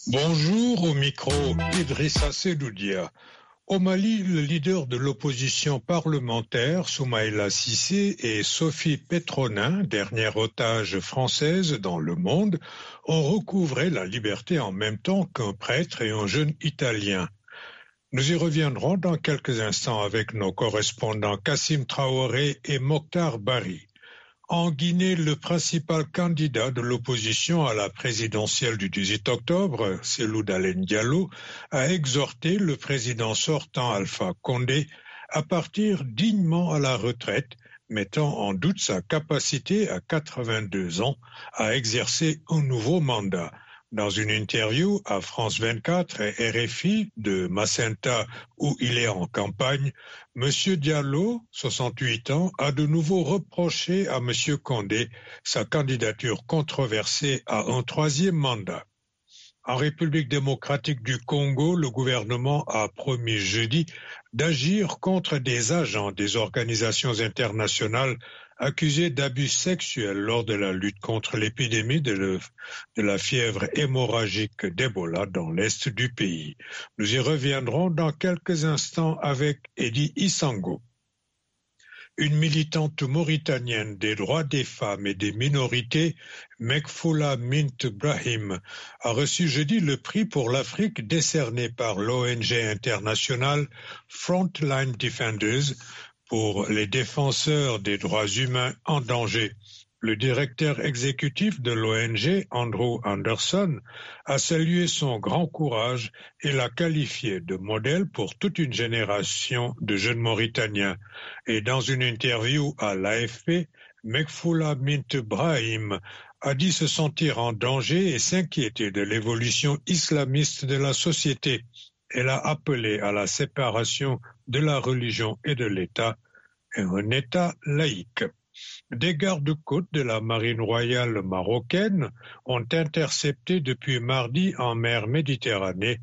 Bonjour, au micro Idrissa Sedoudia. Au Mali, le leader de l'opposition parlementaire, Soumaïla Cissé, et Sophie Petronin, dernière otage française dans le monde, ont recouvré la liberté en même temps qu'un prêtre et un jeune Italien. Nous y reviendrons dans quelques instants avec nos correspondants Kassim Traoré et Mokhtar Bari. En Guinée, le principal candidat de l'opposition à la présidentielle du 18 octobre, Cellou Dalein Diallo, a exhorté le président sortant Alpha Condé à partir dignement à la retraite, mettant en doute sa capacité à 82 ans à exercer un nouveau mandat. Dans une interview à France 24 et RFI de Macenta où il est en campagne, M. Diallo, 68 ans, a de nouveau reproché à M. Condé sa candidature controversée à un troisième mandat. En République démocratique du Congo, le gouvernement a promis jeudi d'agir contre des agents des organisations internationales accusés d'abus sexuels lors de la lutte contre l'épidémie de la fièvre hémorragique d'Ebola dans l'est du pays. Nous y reviendrons dans quelques instants avec Eddie Isango. Une militante mauritanienne des droits des femmes et des minorités, Mekfoula Mint Brahim, a reçu jeudi le prix pour l'Afrique décerné par l'ONG internationale Frontline Defenders pour les défenseurs des droits humains en danger. Le directeur exécutif de l'ONG, Andrew Anderson, a salué son grand courage et l'a qualifié de modèle pour toute une génération de jeunes Mauritaniens. Et dans une interview à l'AFP, Mekfoula Mint Brahim a dit se sentir en danger et s'inquiéter de l'évolution islamiste de la société. Elle a appelé à la séparation de la religion et de l'État, et un État laïque. Des gardes-côtes de la marine royale marocaine ont intercepté depuis mardi en mer Méditerranée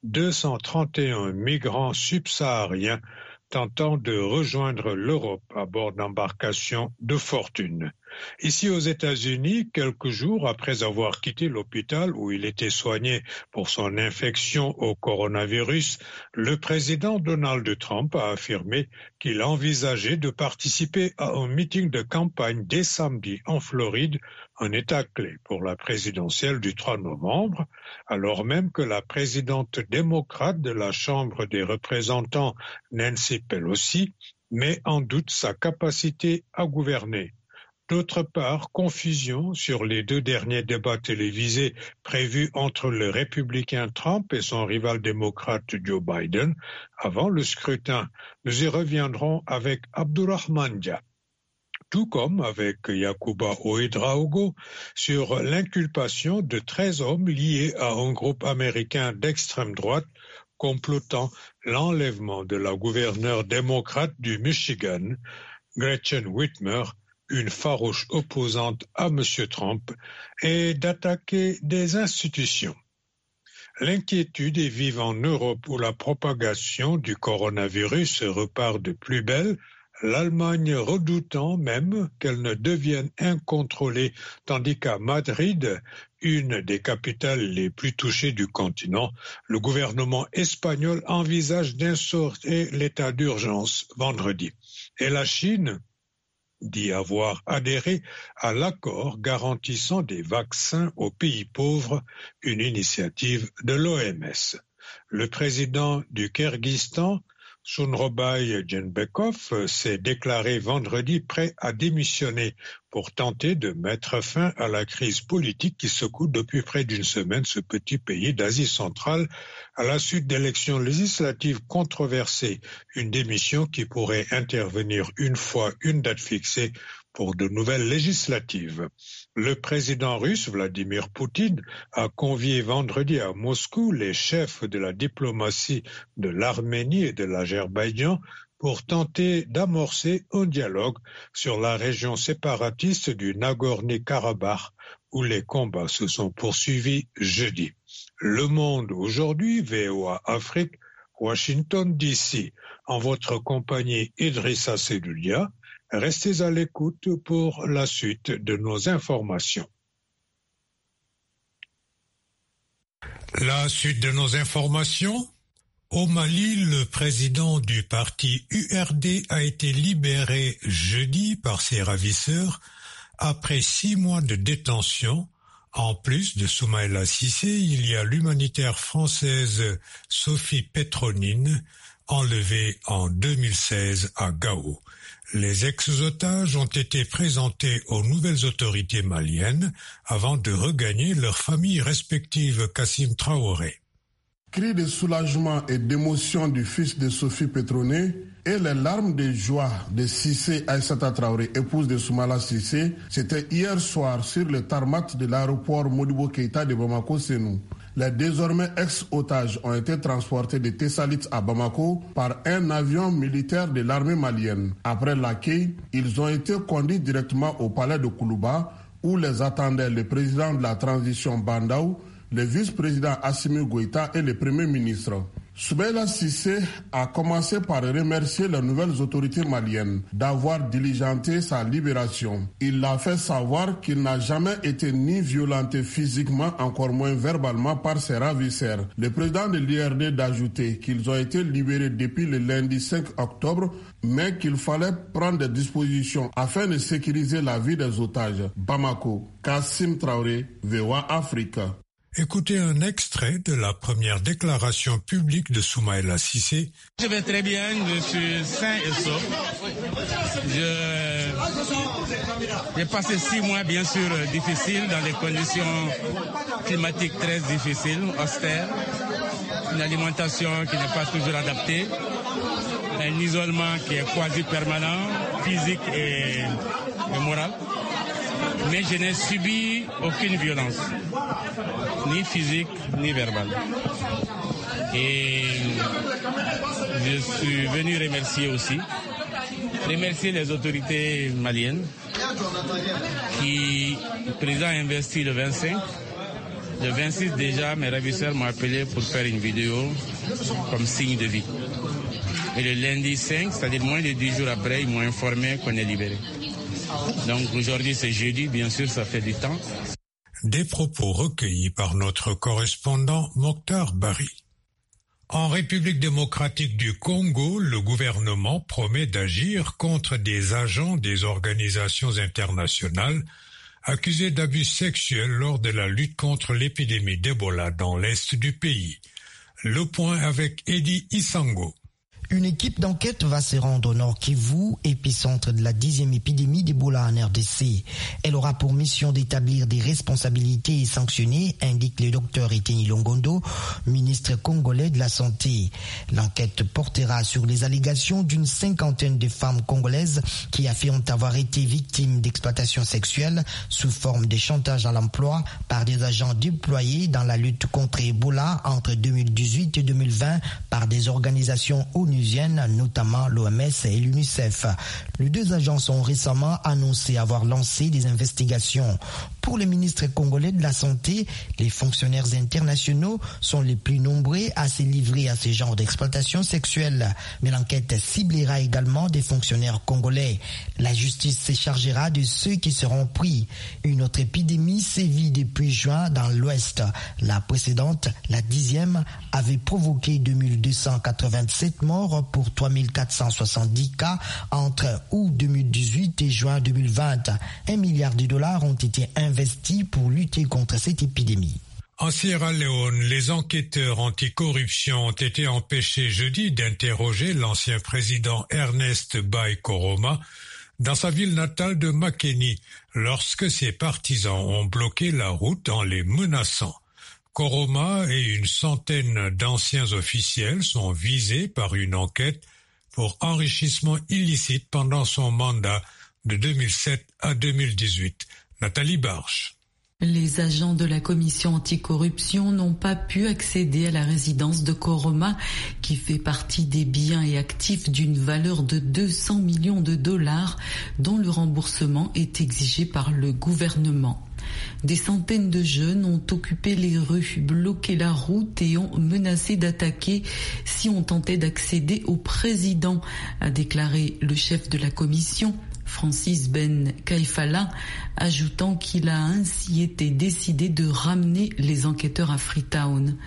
231 migrants subsahariens tentant de rejoindre l'Europe à bord d'embarcations de fortune. Ici aux États-Unis, quelques jours après avoir quitté l'hôpital où il était soigné pour son infection au coronavirus, le président Donald Trump a affirmé qu'il envisageait de participer à un meeting de campagne dès samedi en Floride, un État clé pour la présidentielle du 3 novembre, alors même que la présidente démocrate de la Chambre des représentants, Nancy Pelosi, met en doute sa capacité à gouverner. D'autre part, confusion sur les deux derniers débats télévisés prévus entre le républicain Trump et son rival démocrate Joe Biden avant le scrutin. Nous y reviendrons avec Abdourahmane Dia, tout comme avec Yacouba Ouédraogo sur l'inculpation de 13 hommes liés à un groupe américain d'extrême droite complotant l'enlèvement de la gouverneure démocrate du Michigan, Gretchen Whitmer, une farouche opposante à M. Trump, et d'attaquer des institutions. L'inquiétude est vive en Europe où la propagation du coronavirus repart de plus belle, l'Allemagne redoutant même qu'elle ne devienne incontrôlée, tandis qu'à Madrid, une des capitales les plus touchées du continent, le gouvernement espagnol envisage d'instaurer l'état d'urgence vendredi. Et la Chine dit avoir adhéré à l'accord garantissant des vaccins aux pays pauvres, une initiative de l'OMS. Le président du Kirghizistan, Shunrobay Djenbekov, s'est déclaré vendredi prêt à démissionner pour tenter de mettre fin à la crise politique qui secoue depuis près d'une semaine ce petit pays d'Asie centrale à la suite d'élections législatives controversées, une démission qui pourrait intervenir une fois une date fixée pour de nouvelles législatives. Le président russe Vladimir Poutine a convié vendredi à Moscou les chefs de la diplomatie de l'Arménie et de l'Azerbaïdjan pour tenter d'amorcer un dialogue sur la région séparatiste du Nagorno-Karabakh où les combats se sont poursuivis jeudi. Le Monde aujourd'hui, VOA Afrique, Washington DC. En votre compagnie Idrissa Sedoudia, restez à l'écoute pour la suite de nos informations. La suite de nos informations. Au Mali, le président du parti URD a été libéré jeudi par ses ravisseurs après 6 mois de détention. En plus de Soumaïla Cissé, il y a l'humanitaire française Sophie Petronine, enlevée en 2016 à Gao. Les ex-otages ont été présentés aux nouvelles autorités maliennes avant de regagner leurs familles respectives. Kassim Traoré. Cris de soulagement et d'émotion du fils de Sophie Petronine et les larmes de joie de Cissé Aïssata Traoré, épouse de Soumaïla Cissé, c'était hier soir sur le tarmac de l'aéroport Modibo Keïta de Bamako-Sénou. Les désormais ex-otages ont été transportés de Tessalit à Bamako par un avion militaire de l'armée malienne. Après l'accueil, ils ont été conduits directement au palais de Koulouba où les attendaient le président de la transition Bandaou, le vice-président Assimi Goïta et le premier ministre. Soumaïla Cissé a commencé par remercier les nouvelles autorités maliennes d'avoir diligenté sa libération. Il a fait savoir qu'il n'a jamais été ni violenté physiquement, encore moins verbalement par ses ravisseurs. Le président de l'IRD d'ajouter qu'ils ont été libérés depuis le lundi 5 octobre, mais qu'il fallait prendre des dispositions afin de sécuriser la vie des otages. Bamako, Kassim Traoré, VOA Africa. Écoutez un extrait de la première déclaration publique de Soumaïla Cissé. Je vais très bien, je suis sain et sauf. J'ai passé 6 mois bien sûr difficiles dans des conditions climatiques très difficiles, austères, une alimentation qui n'est pas toujours adaptée, un isolement qui est quasi permanent, physique et moral. Mais je n'ai subi aucune violence, ni physique, ni verbale. Et je suis venu remercier les autorités maliennes qui, le président a investi le 25. Le 26 déjà, mes ravisseurs m'ont appelé pour faire une vidéo comme signe de vie. Et le lundi 5, c'est-à-dire moins de 10 jours après, ils m'ont informé qu'on est libéré. Donc aujourd'hui c'est jeudi, bien sûr ça fait du temps. Des propos recueillis par notre correspondant Mokhtar Bari. En République démocratique du Congo, le gouvernement promet d'agir contre des agents des organisations internationales accusés d'abus sexuels lors de la lutte contre l'épidémie d'Ebola dans l'est du pays. Le point avec Eddie Isango. Une équipe d'enquête va se rendre au Nord Kivu, épicentre de la 10e épidémie d'Ebola en RDC. Elle aura pour mission d'établir des responsabilités et sanctionner, indique le docteur Eteni Longondo, ministre congolais de la Santé. L'enquête portera sur les allégations d'une 50aine de femmes congolaises qui affirment avoir été victimes d'exploitation sexuelle sous forme de chantage à l'emploi par des agents déployés dans la lutte contre Ebola entre 2018 et 2020 par des organisations ONU, notamment l'OMS et l'UNICEF. Les 2 agences ont récemment annoncé avoir lancé des investigations. Pour le ministre congolais de la Santé, les fonctionnaires internationaux sont les plus nombreux à se livrer à ce genre d'exploitation sexuelle. Mais l'enquête ciblera également des fonctionnaires congolais. La justice se chargera de ceux qui seront pris. Une autre épidémie sévit depuis juin dans l'Ouest. La précédente, la 10e, avait provoqué 2287 morts pour 3470 cas entre août 2018 et juin 2020. $1 milliard ont été investis pour lutter contre cette épidémie. En Sierra Leone, les enquêteurs anticorruption ont été empêchés jeudi d'interroger l'ancien président Ernest Bai Koroma dans sa ville natale de Makeni lorsque ses partisans ont bloqué la route en les menaçant. Koroma et une centaine d'anciens officiels sont visés par une enquête pour enrichissement illicite pendant son mandat de 2007 à 2018. Nathalie Barche. Les agents de la commission anticorruption n'ont pas pu accéder à la résidence de Koroma, qui fait partie des biens et actifs d'une valeur de $200 millions, dont le remboursement est exigé par le gouvernement. Des centaines de jeunes ont occupé les rues, bloqué la route et ont menacé d'attaquer si on tentait d'accéder au président, a déclaré le chef de la commission, Francis Ben Kaifala, ajoutant qu'il a ainsi été décidé de ramener les enquêteurs à Freetown.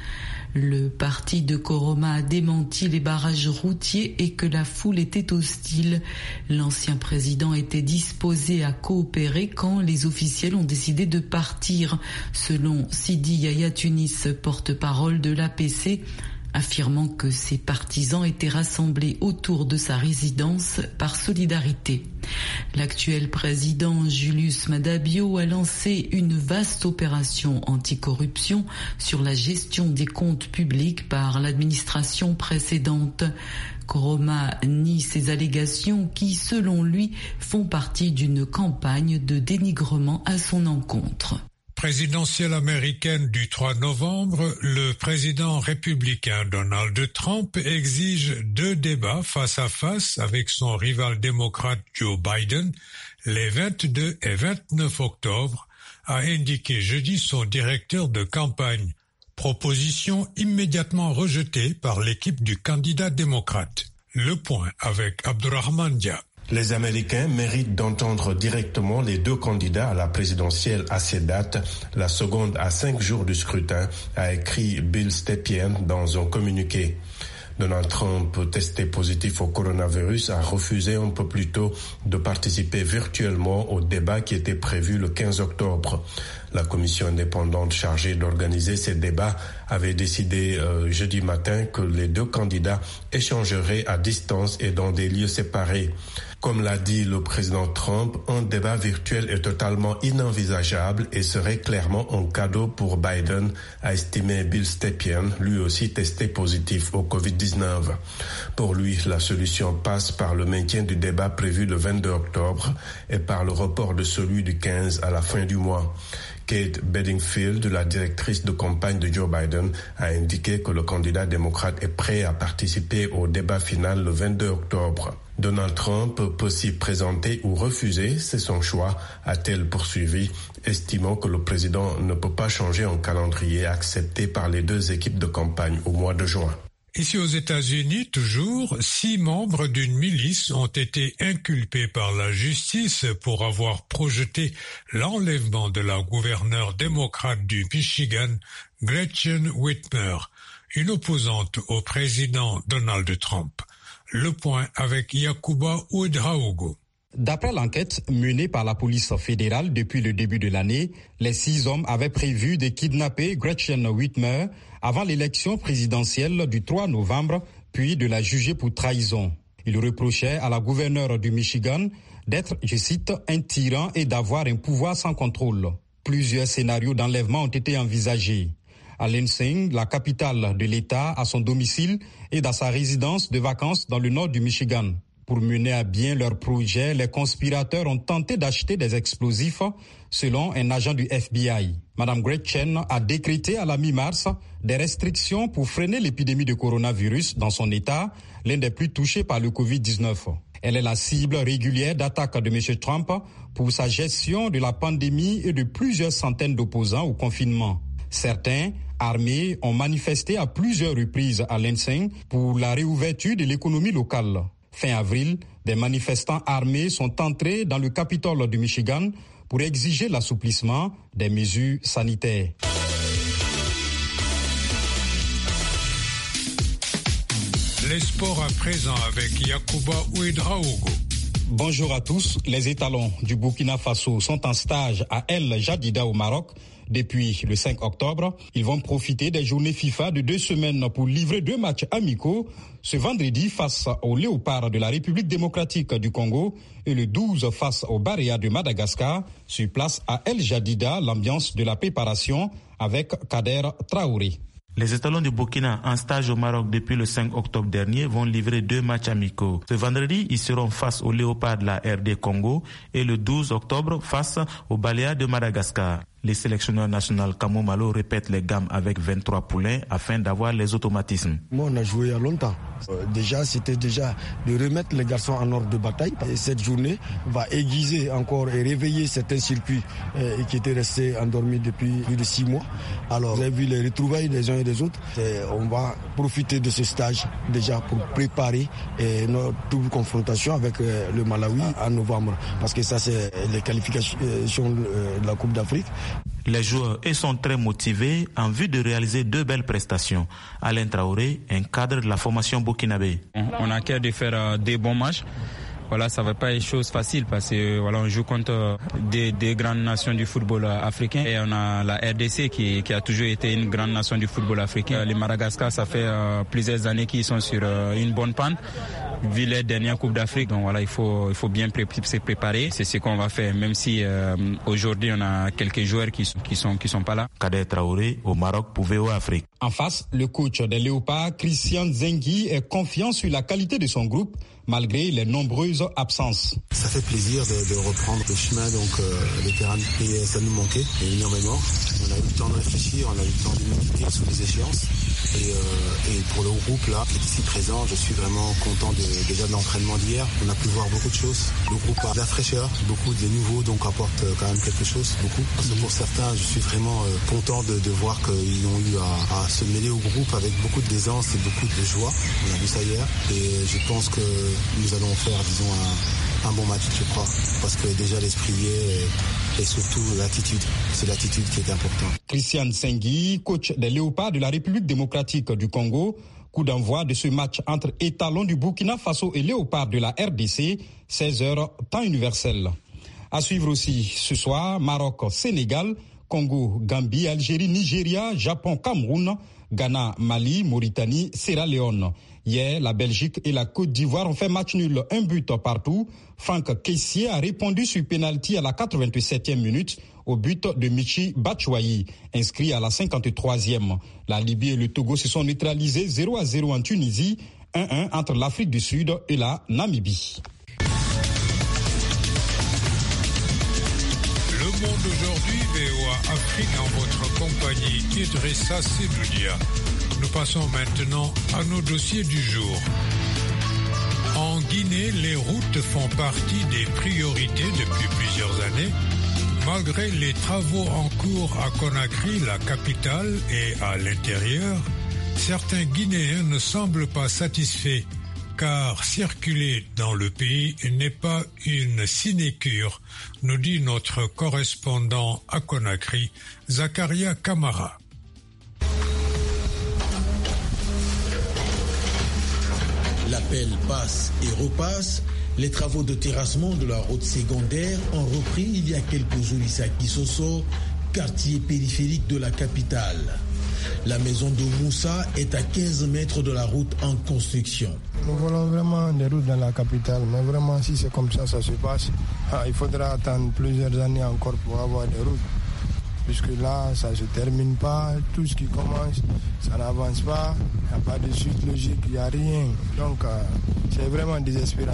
Le parti de Koroma a démenti les barrages routiers et que la foule était hostile. L'ancien président était disposé à coopérer quand les officiels ont décidé de partir, selon Sidi Yaya Tunis, porte-parole de l'APC, affirmant que ses partisans étaient rassemblés autour de sa résidence par solidarité. L'actuel président Julius Maada Bio a lancé une vaste opération anticorruption sur la gestion des comptes publics par l'administration précédente. Koroma nie ces allégations qui, selon lui, font partie d'une campagne de dénigrement à son encontre. Présidentielle américaine du 3 novembre, le président républicain Donald Trump exige 2 débats face à face avec son rival démocrate Joe Biden les 22 et 29 octobre, a indiqué jeudi son directeur de campagne. Proposition immédiatement rejetée par l'équipe du candidat démocrate. Le point avec Abdurrahman Dia. Les Américains méritent d'entendre directement les 2 candidats à la présidentielle à ces dates, la seconde à 5 jours du scrutin, a écrit Bill Stepien dans un communiqué. Donald Trump, testé positif au coronavirus, a refusé un peu plus tôt de participer virtuellement au débat qui était prévu le 15 octobre. La commission indépendante chargée d'organiser ces débats avait décidé jeudi matin que les 2 candidats échangeraient à distance et dans des lieux séparés. Comme l'a dit le président Trump, un débat virtuel est totalement inenvisageable et serait clairement un cadeau pour Biden, a estimé Bill Stepien, lui aussi testé positif au Covid-19. Pour lui, la solution passe par le maintien du débat prévu le 22 octobre et par le report de celui du 15 à la fin du mois. Kate Bedingfield, la directrice de campagne de Joe Biden, a indiqué que le candidat démocrate est prêt à participer au débat final le 22 octobre. Donald Trump peut s'y présenter ou refuser, c'est son choix, a-t-elle poursuivi, estimant que le président ne peut pas changer un calendrier accepté par les 2 équipes de campagne au mois de juin. Ici aux États-Unis, toujours, 6 membres d'une milice ont été inculpés par la justice pour avoir projeté l'enlèvement de la gouverneure démocrate du Michigan, Gretchen Whitmer, une opposante au président Donald Trump. Le point avec Yacouba Ouedraogo. D'après l'enquête menée par la police fédérale depuis le début de l'année, les 6 hommes avaient prévu de kidnapper Gretchen Whitmer avant l'élection présidentielle du 3 novembre, puis de la juger pour trahison. Ils reprochaient à la gouverneure du Michigan d'être, je cite, un tyran et d'avoir un pouvoir sans contrôle. Plusieurs scénarios d'enlèvement ont été envisagés. À Lansing, la capitale de l'État, à son domicile et dans sa résidence de vacances dans le nord du Michigan. Pour mener à bien leur projet, les conspirateurs ont tenté d'acheter des explosifs, selon un agent du FBI. Madame Gretchen a décrété à la mi-mars des restrictions pour freiner l'épidémie de coronavirus dans son État, l'un des plus touchés par le Covid-19. Elle est la cible régulière d'attaques de M. Trump pour sa gestion de la pandémie et de plusieurs centaines d'opposants au confinement. Certains, armés, ont manifesté à plusieurs reprises à Lansing pour la réouverture de l'économie locale. Fin avril, des manifestants armés sont entrés dans le Capitole du Michigan pour exiger l'assouplissement des mesures sanitaires. Les sports à présent avec Yacouba Ouedraogo. Bonjour à tous. Les étalons du Burkina Faso sont en stage à El Jadida au Maroc. Depuis le 5 octobre, ils vont profiter des journées FIFA de 2 semaines pour livrer 2 matchs amicaux ce vendredi face aux Léopards de la République démocratique du Congo et le 12 face aux Baréas de Madagascar. Sur place à El Jadida, l'ambiance de la préparation avec Kader Traoré. Les étalons du Burkina en stage au Maroc depuis le 5 octobre dernier vont livrer 2 matchs amicaux. Ce vendredi, ils seront face aux Léopards de la RD Congo et le 12 octobre face aux Baléares de Madagascar. Le sélectionneur national Kamou Malo répète les gammes avec 23 poulains afin d'avoir les automatismes. Moi, on a joué il y a longtemps. C'était de remettre les garçons en ordre de bataille. Et cette journée va aiguiser encore et réveiller certains circuits qui étaient restés endormis depuis plus de 6 mois. Alors, vous avez vu les retrouvailles des uns et des autres. On va profiter de ce stage déjà pour préparer notre double confrontation avec le Malawi en novembre. Parce que ça, c'est les qualifications de la Coupe d'Afrique. Les joueurs sont très motivés en vue de réaliser 2 belles prestations. Alain Traoré, un cadre de la formation burkinabé. On a cœur de faire des bons matchs. Voilà, ça va pas être chose facile parce que on joue contre des grandes nations du football africain et on a la RDC qui a toujours été une grande nation du football africain. Les Madagascar, ça fait plusieurs années qu'ils sont sur une bonne pente. Vu les dernières Coupes d'Afrique, donc voilà, il faut bien se préparer. C'est ce qu'on va faire, même si aujourd'hui on a quelques joueurs qui sont pas là. Kader Traoré au Maroc pour VOA Afrique. En face, le coach des Léopards, Christian Zengi, est confiant sur la qualité de son groupe malgré les nombreuses absences. Ça fait plaisir de reprendre le chemin, donc le terrain, et ça nous manquait énormément. On a eu le temps de réfléchir, on a eu le temps de méditer sous les échéances. Et pour le groupe là, qui est ici présent, je suis vraiment content déjà de l'entraînement d'hier. On a pu voir beaucoup de choses. Le groupe a de la fraîcheur, beaucoup de nouveaux, donc apporte quand même quelque chose, beaucoup. Parce que pour certains, je suis vraiment content de voir qu'ils ont eu à se mêler au groupe avec beaucoup d'aisance et beaucoup de joie. On a vu ça hier. Et je pense que nous allons faire, disons, un bon match, je crois. Parce que déjà l'esprit y est. Et surtout l'attitude, c'est l'attitude qui est importante. Christian Zengi, coach des Léopards de la République démocratique du Congo, coup d'envoi de ce match entre étalons du Burkina Faso et Léopards de la RDC, 16h, temps universel. À suivre aussi ce soir, Maroc, Sénégal, Congo, Gambie, Algérie, Nigeria, Japon, Cameroun, Ghana, Mali, Mauritanie, Sierra Leone. Hier, la Belgique et la Côte d'Ivoire ont fait match nul, 1 but partout. Franck Kessié a répondu sur pénalty à la 87e minute au but de Michi Batshuayi, inscrit à la 53e. La Libye et le Togo se sont neutralisés 0-0 en Tunisie, 1-1 entre l'Afrique du Sud et la Namibie. Le monde aujourd'hui, VOA Afrique, en votre compagnie, Idrissa Sedoudia. Nous passons maintenant à nos dossiers du jour. En Guinée, les routes font partie des priorités depuis plusieurs années. Malgré les travaux en cours à Conakry, la capitale, et à l'intérieur, certains Guinéens ne semblent pas satisfaits, car circuler dans le pays n'est pas une sinécure, nous dit notre correspondant à Conakry, Zakaria Kamara. L'appel passe et repasse. Les travaux de terrassement de la route secondaire ont repris il y a quelques jours ici à Kisosso, quartier périphérique de la capitale. La maison de Moussa est à 15 mètres de la route en construction. Nous voulons vraiment des routes dans la capitale, mais vraiment si c'est comme ça se passe, il faudra attendre plusieurs années encore pour avoir des routes. Puisque là, ça ne se termine pas, tout ce qui commence, ça n'avance pas, il n'y a pas de suite logique, il n'y a rien. Donc, c'est vraiment désespérant.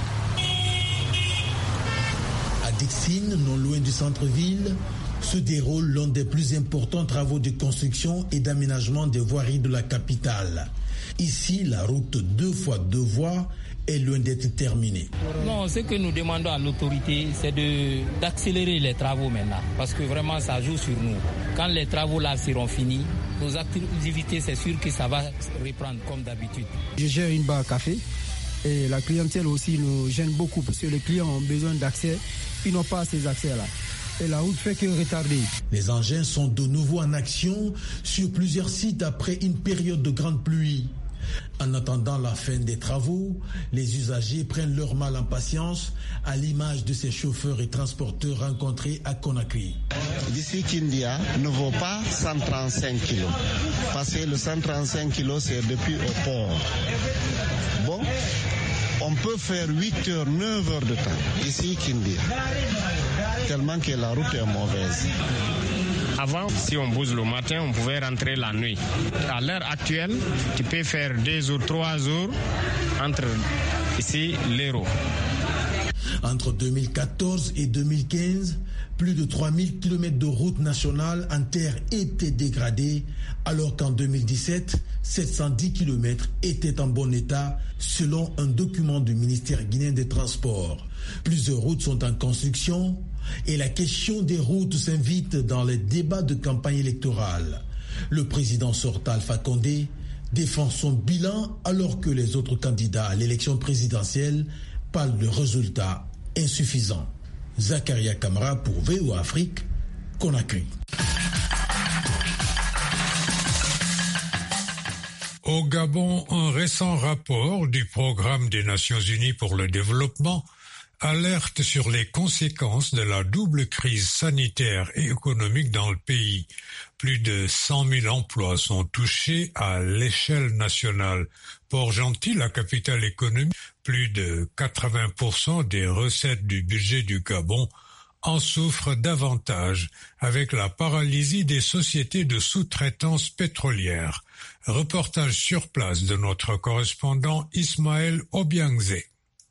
À Dixine, non loin du centre-ville, se déroulent l'un des plus importants travaux de construction et d'aménagement des voiries de la capitale. Ici, la route 2x2 voies est loin d'être terminée. Non, ce que nous demandons à l'autorité, c'est d'accélérer les travaux maintenant, parce que vraiment ça joue sur nous. Quand les travaux là seront finis, nos activités, c'est sûr que ça va reprendre comme d'habitude. Je gère une bar à café et la clientèle aussi nous gêne beaucoup parce que les clients ont besoin d'accès, ils n'ont pas ces accès-là. Et la route fait que retarder. Les engins sont de nouveau en action sur plusieurs sites après une période de grande pluie. En attendant la fin des travaux, les usagers prennent leur mal en patience, à l'image de ces chauffeurs et transporteurs rencontrés à Conakry. D'ici Kindia ne vaut pas 135 kilos, parce que le 135 kilos c'est depuis au port. Bon, on peut faire 8 heures, 9 heures de temps ici Kindia, tellement que la route est mauvaise. Avant, si on bouge le matin, on pouvait rentrer la nuit. À l'heure actuelle, tu peux faire 2 jours, 3 jours entre ici l'Hérault. Entre 2014 et 2015, Plus de 3000 km de routes nationales en terre étaient dégradées, alors qu'en 2017, 710 km étaient en bon état, selon un document du ministère guinéen des Transports. Plusieurs routes sont en construction et la question des routes s'invite dans les débats de campagne électorale. Le président sortant Alpha Condé défend son bilan alors que les autres candidats à l'élection présidentielle parlent de résultats insuffisants. Zakaria Kamara pour VOA Afrique, Conakry. Au Gabon, un récent rapport du Programme des Nations Unies pour le développement alerte sur les conséquences de la double crise sanitaire et économique dans le pays. Plus de 100 000 emplois sont touchés à l'échelle nationale. Port-Gentil, la capitale économique, plus de 80% des recettes du budget du Gabon en souffrent davantage avec la paralysie des sociétés de sous-traitance pétrolière. Reportage sur place de notre correspondant Ismaël Obiangze.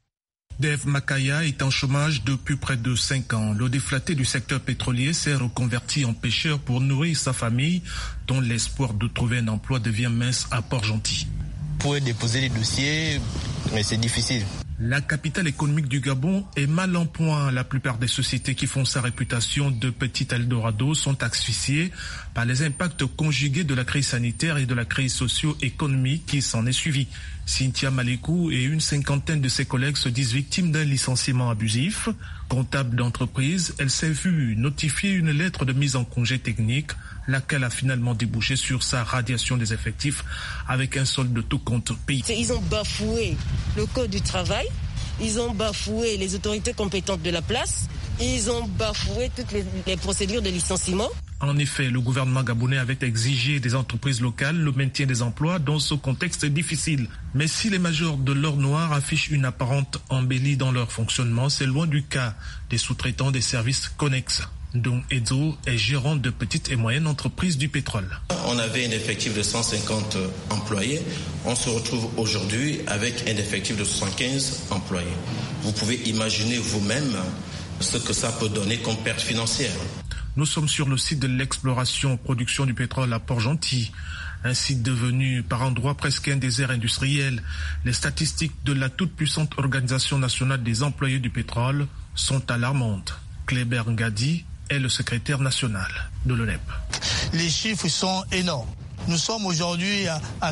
Dave Makaya est en chômage depuis près de 5 ans. Le déflaté du secteur pétrolier s'est reconverti en pêcheur pour nourrir sa famille, dont l'espoir de trouver un emploi devient mince à Port-Gentil. Vous pouvez déposer les dossiers, mais c'est difficile. La capitale économique du Gabon est mal en point. La plupart des sociétés qui font sa réputation de petit Eldorado sont asphyxiées par les impacts conjugués de la crise sanitaire et de la crise socio-économique qui s'en est suivie. Cynthia Malikou et une cinquantaine de ses collègues se disent victimes d'un licenciement abusif. Comptable d'entreprise, elle s'est vue notifier une lettre de mise en congé technique, laquelle a finalement débouché sur sa radiation des effectifs avec un solde de tout compte payé. Ils ont bafoué le code du travail, ils ont bafoué les autorités compétentes de la place, ils ont bafoué toutes les procédures de licenciement. En effet, le gouvernement gabonais avait exigé des entreprises locales le maintien des emplois dans ce contexte difficile. Mais si les majors de l'or noir affichent une apparente embellie dans leur fonctionnement, c'est loin du cas des sous-traitants des services connexes, dont Edzo est gérant de petites et moyennes entreprises du pétrole. On avait un effectif de 150 employés. On se retrouve aujourd'hui avec un effectif de 75 employés. Vous pouvez imaginer vous-même ce que ça peut donner comme perte financière. Nous sommes sur le site de l'exploration-production du pétrole à Port-Gentil, un site devenu par endroits presque un désert industriel. Les statistiques de la toute-puissante Organisation nationale des employés du pétrole sont alarmantes. Kléber Ngadi est le secrétaire national de l'ONEP. Les chiffres sont énormes. Nous sommes aujourd'hui à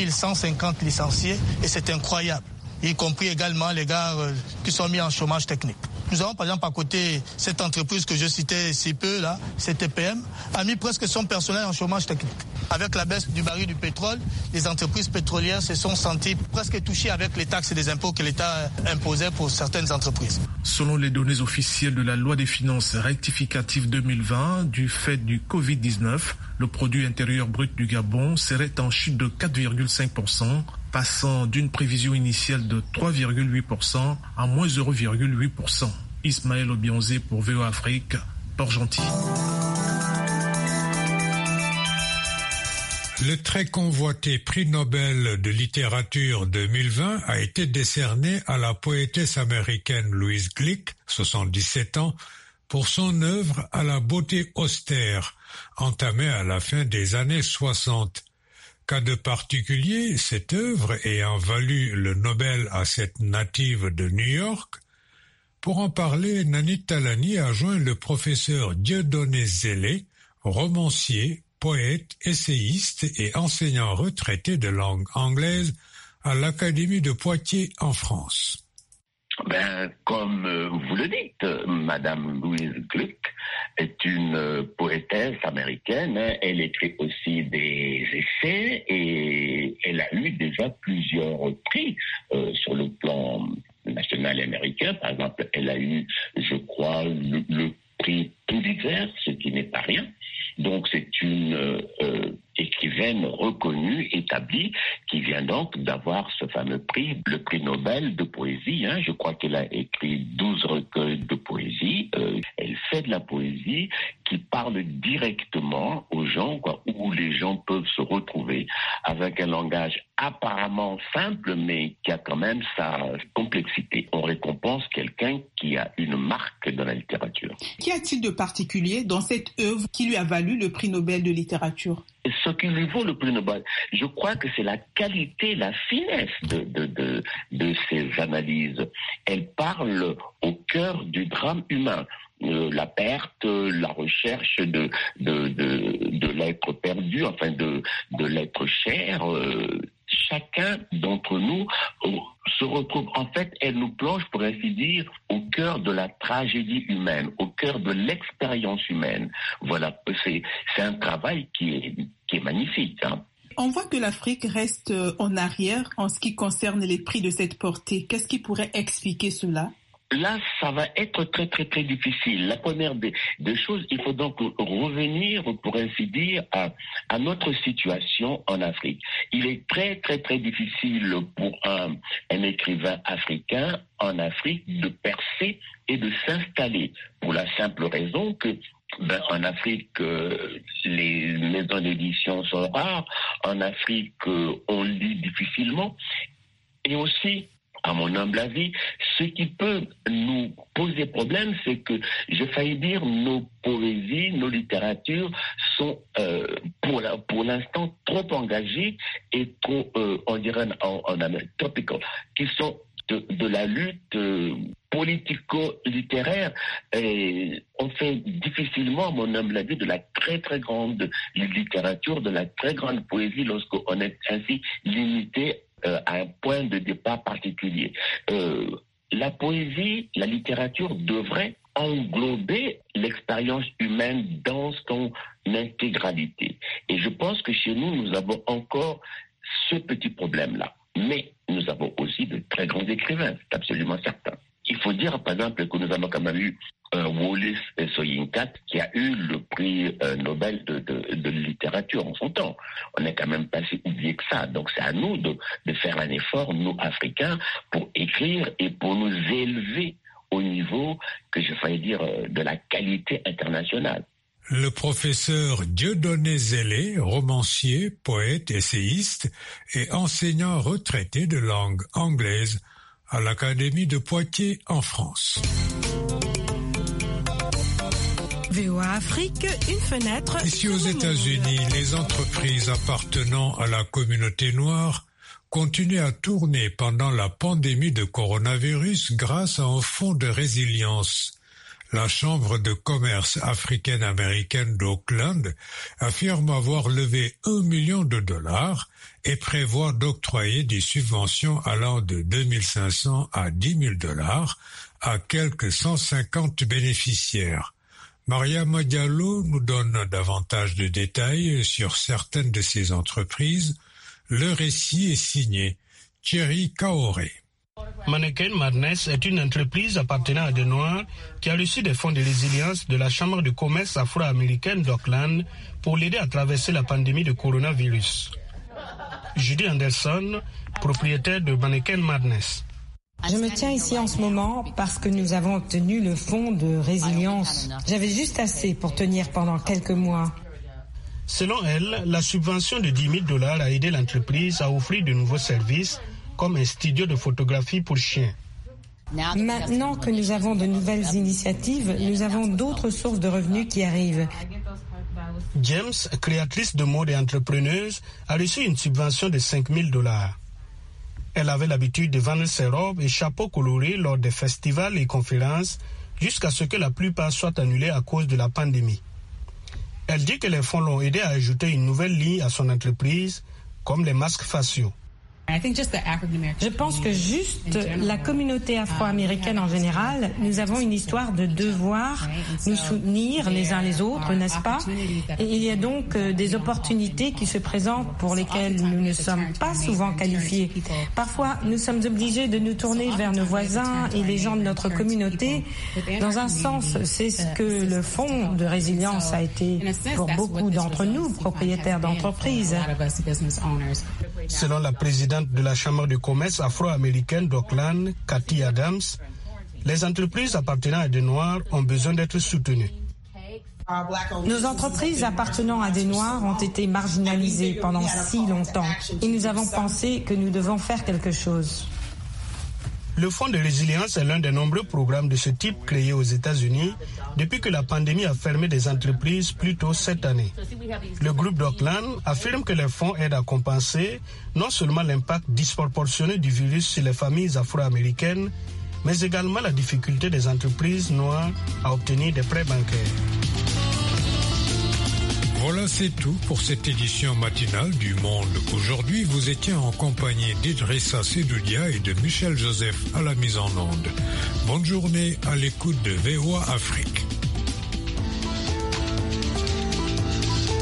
3150 licenciés et c'est incroyable, y compris également les gars qui sont mis en chômage technique. Nous avons par exemple à côté cette entreprise que je citais si peu, là, CTPM, a mis presque son personnel en chômage technique. Avec la baisse du baril du pétrole, les entreprises pétrolières se sont senties presque touchées avec les taxes et les impôts que l'État imposait pour certaines entreprises. Selon les données officielles de la loi des finances rectificative 2020, du fait du Covid-19, le produit intérieur brut du Gabon serait en chute de 4,5%, passant d'une prévision initiale de 3,8% à moins 0,8%. Ismaël Obiangze pour VOA Afrique, Port-Gentil. Le très convoité prix Nobel de littérature 2020 a été décerné à la poétesse américaine Louise Glück, 77 ans, pour son œuvre à la beauté austère, entamée à la fin des années 60. Cas de particulier, cette œuvre ayant valu le Nobel à cette native de New York. Pour en parler, Nanit Talani a joint le professeur Dieudonné Zélé, romancier, poète, essayiste et enseignant retraité de langue anglaise à l'Académie de Poitiers en France. Comme vous le dites, Madame Louise Glück est une poétesse américaine. Elle écrit aussi des essais et elle a eu déjà plusieurs prix sur le plan national américain. Par exemple, elle a eu, je crois, le prix Pulitzer, ce qui n'est pas rien. Donc c'est une écrivaine reconnue et établi, qui vient donc d'avoir ce fameux prix, le prix Nobel de poésie. Je crois qu'elle a écrit 12 recueils de poésie. Elle fait de la poésie qui parle directement aux gens, où les gens peuvent se retrouver avec un langage apparemment simple, mais qui a quand même sa complexité. On récompense quelqu'un qui a une marque dans la littérature. Qu'y a-t-il de particulier dans cette œuvre qui lui a valu le prix Nobel de littérature? Ce qui lui vaut le prix Nobel, je crois que c'est la qualité, la finesse de ses analyses. Elle parle au cœur du drame humain. La perte, la recherche de l'être perdu, enfin de l'être cher. Chacun d'entre nous se retrouve, en fait, elle nous plonge, pour ainsi dire, au cœur de la tragédie humaine, au cœur de l'expérience humaine. Voilà, c'est un travail qui est magnifique. On voit que l'Afrique reste en arrière en ce qui concerne les prix de cette portée. Qu'est-ce qui pourrait expliquer cela? Là, ça va être très, très, très difficile. La première des choses, il faut donc revenir, pour ainsi dire, à notre situation en Afrique. Il est très, très, très difficile pour un écrivain africain en Afrique de percer et de s'installer, pour la simple raison que en Afrique, les maisons d'édition sont rares. En Afrique, on lit difficilement. Et aussi, à mon humble avis, ce qui peut nous poser problème, c'est que, j'ai failli dire, nos poésies, nos littératures sont, pour l'instant, trop engagées et trop, on dirait en topical, qui sont de la lutte politico-littéraire. Et on fait difficilement, à mon humble avis, de la très très grande littérature, de la très grande poésie lorsqu'on est ainsi limité à un point de départ particulier. La poésie, la littérature devrait englober l'expérience humaine dans son intégralité. Et je pense que chez nous, nous avons encore ce petit problème-là. Mais nous avons aussi de très grands écrivains, c'est absolument certain. Il faut dire, par exemple, que nous avons quand même eu Wole Soyinka qui a eu le prix Nobel de littérature en son temps. On n'est quand même pas si oublié que ça. Donc c'est à nous de faire un effort, nous Africains, pour écrire et pour nous élever au niveau, que je faille dire, de la qualité internationale. Le professeur Dieudonné Zélé, romancier, poète, essayiste et enseignant retraité de langue anglaise à l'Académie de Poitiers en France. VOA Afrique, une fenêtre. Ici aux États-Unis, les entreprises appartenant à la communauté noire continuent à tourner pendant la pandémie de coronavirus grâce à un fonds de résilience. La Chambre de commerce africaine-américaine d'Oakland affirme avoir levé $1 million et prévoit d'octroyer des subventions allant de 2 500 à $10 000 à quelques 150 bénéficiaires. Mariama Diallo nous donne davantage de détails sur certaines de ces entreprises. Le récit est signé Thierry Kaoré. Mannequin Madness est une entreprise appartenant à des Noirs qui a reçu des fonds de résilience de la Chambre de commerce afro-américaine d'Auckland pour l'aider à traverser la pandémie de coronavirus. Judy Anderson, propriétaire de Mannequin Madness. Je me tiens ici en ce moment parce que nous avons obtenu le fonds de résilience. J'avais juste assez pour tenir pendant quelques mois. Selon elle, la subvention de $10 000 a aidé l'entreprise à offrir de nouveaux services comme un studio de photographie pour chiens. Maintenant que nous avons de nouvelles initiatives, nous avons d'autres sources de revenus qui arrivent. James, créatrice de mode et entrepreneuse, a reçu une subvention de $5 000. Elle avait l'habitude de vendre ses robes et chapeaux colorés lors des festivals et conférences jusqu'à ce que la plupart soient annulés à cause de la pandémie. Elle dit que les fonds l'ont aidé à ajouter une nouvelle ligne à son entreprise, comme les masques faciaux. Je pense que juste la communauté afro-américaine en général, nous avons une histoire de devoir nous soutenir les uns les autres, n'est-ce pas? Et il y a donc des opportunités qui se présentent pour lesquelles nous ne sommes pas souvent qualifiés. Parfois, nous sommes obligés de nous tourner vers nos voisins et les gens de notre communauté. Dans un sens, c'est ce que le Fonds de résilience a été pour beaucoup d'entre nous, propriétaires d'entreprises. Selon la présidente de la Chambre de commerce afro-américaine d'Oakland, Cathy Adams, les entreprises appartenant à des Noirs ont besoin d'être soutenues. Nos entreprises appartenant à des Noirs ont été marginalisées pendant si longtemps et nous avons pensé que nous devons faire quelque chose. Le Fonds de résilience est l'un des nombreux programmes de ce type créés aux États-Unis depuis que la pandémie a fermé des entreprises plus tôt cette année. Le groupe d'Oakland affirme que les fonds aident à compenser non seulement l'impact disproportionné du virus sur les familles afro-américaines, mais également la difficulté des entreprises noires à obtenir des prêts bancaires. Voilà, c'est tout pour cette édition matinale du Monde. Aujourd'hui, vous étiez en compagnie d'Idrissa Sedoudia et de Michel Joseph à la mise en onde. Bonne journée à l'écoute de VOA Afrique.